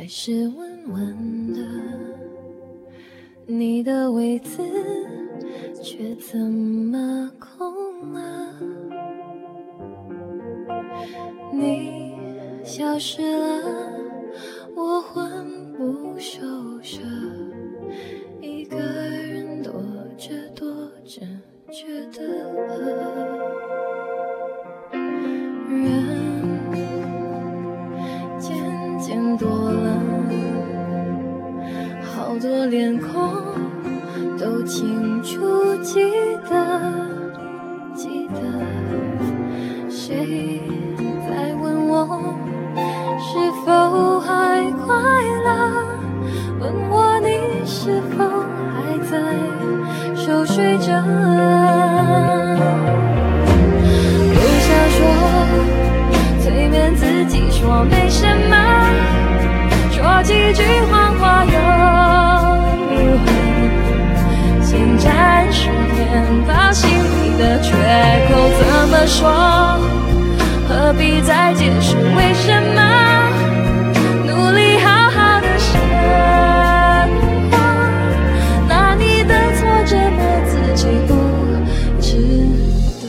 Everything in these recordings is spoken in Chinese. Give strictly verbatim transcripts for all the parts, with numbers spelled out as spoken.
还是温温的，你的位子却怎么空了？你消失了，我魂不守舍，一个人躲着躲着觉得饿。人渐渐多了，好多脸孔都清楚记得，记得谁在问我是否还快乐，问我你是否还在熟睡着。不想说，催眠自己说没什么，说几句谎话又先暂时填饱心里的缺口，怎么说？何必再解释为什么？努力好好的生活，拿你的错折磨自己不值得。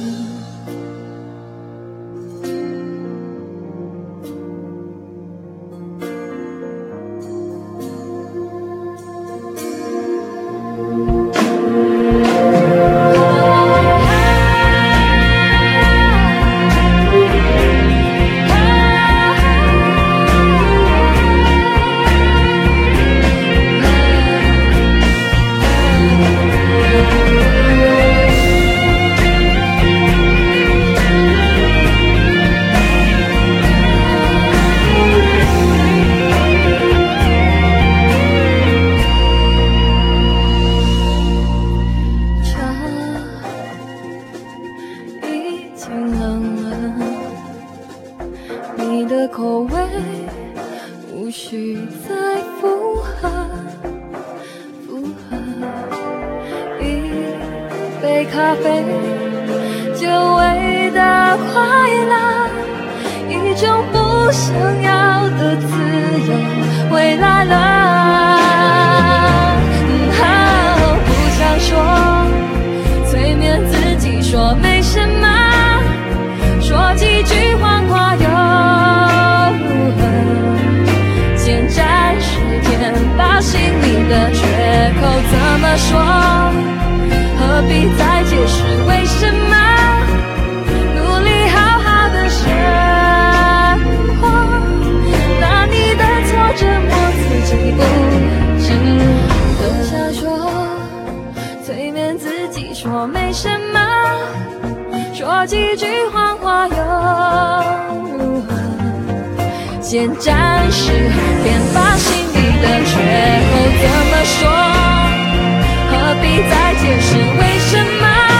你的口味无需再附和，附和。一杯咖啡，久违的快乐，一种不想要的自由回来了。哦，不想说，催眠自己说没什么，说几句谎话又先暂时填饱心里的缺口，怎么说？何必再解释为什么？努力好好的生活，拿你的错折磨自己不值得。不想说，催眠自己说没什么，说几句谎话又先暂时填饱心里的缺口，怎么说？何必再解释为什么？